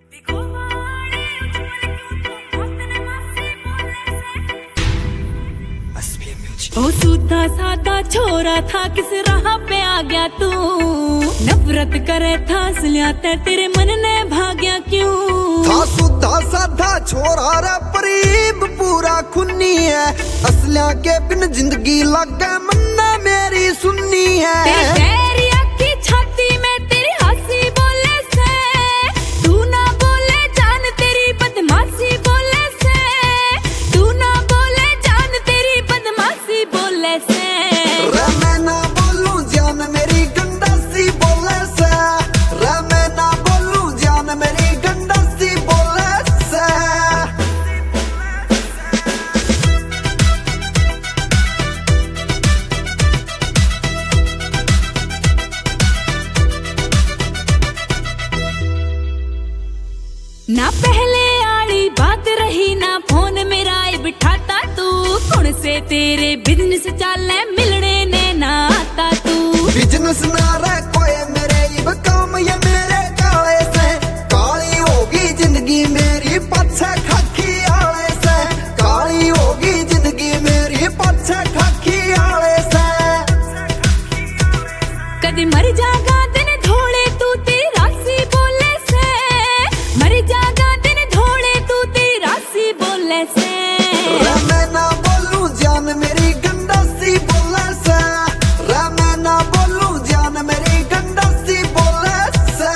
ओ सूधा साधा छोरा था, किस राह पे आ गया तू? नफरत करे था असलिया तेरे मन ने भाग्या क्यों? था सूधा साधा छोरा रे परीब पूरा खुन्नी है, असलिया के बिन जिंदगी लागे मन्ना मेरी सुन्नी है। तेरी आँखी छाती में तेरी हंसी बोले से, तू ना बोले जान तेरी बदमाशी बोले से, तू ना बोले जान तेरी बदमाशी बोले से। रे मैं ना बोलूं जान मेरी गंडासी बोले से, रे मैं ना बोलूं जान मेरी गंडासी बोले से। ना पहले आड़ी बात रही ना फोन मेरा बिठाता तू, कौन से तेरे बिजनेस चाले मिलने ने ना आता तू। बिजनेस ना रे कोई मेरे इब काम ये मेरे काले से, काली होगी जिंदगी मेरी पछे खाकी आले से, काली होगी जिंदगी मेरी पछे खाकी आले से। कदी मर जागा दिन धोड़े तू तेरी राशि बोले से, मर जागा दिन धोड़े तू तेरी राशि बोले से। रे मैं ना बोलूं जान मेरी गंडासी बोले से, रे मैं ना बोलूं जान मेरी गंडासी बोले से।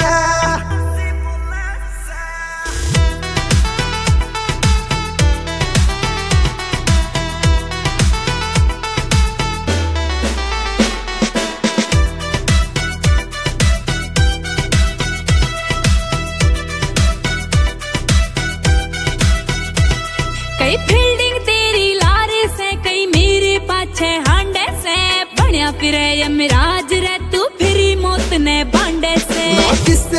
कई फील्डिंग तेरी लारे से, कई मेरे पाछे हांडे से, बनिया फिरे यमराज रे तू फिरी मौत ने बांडे से। ना किस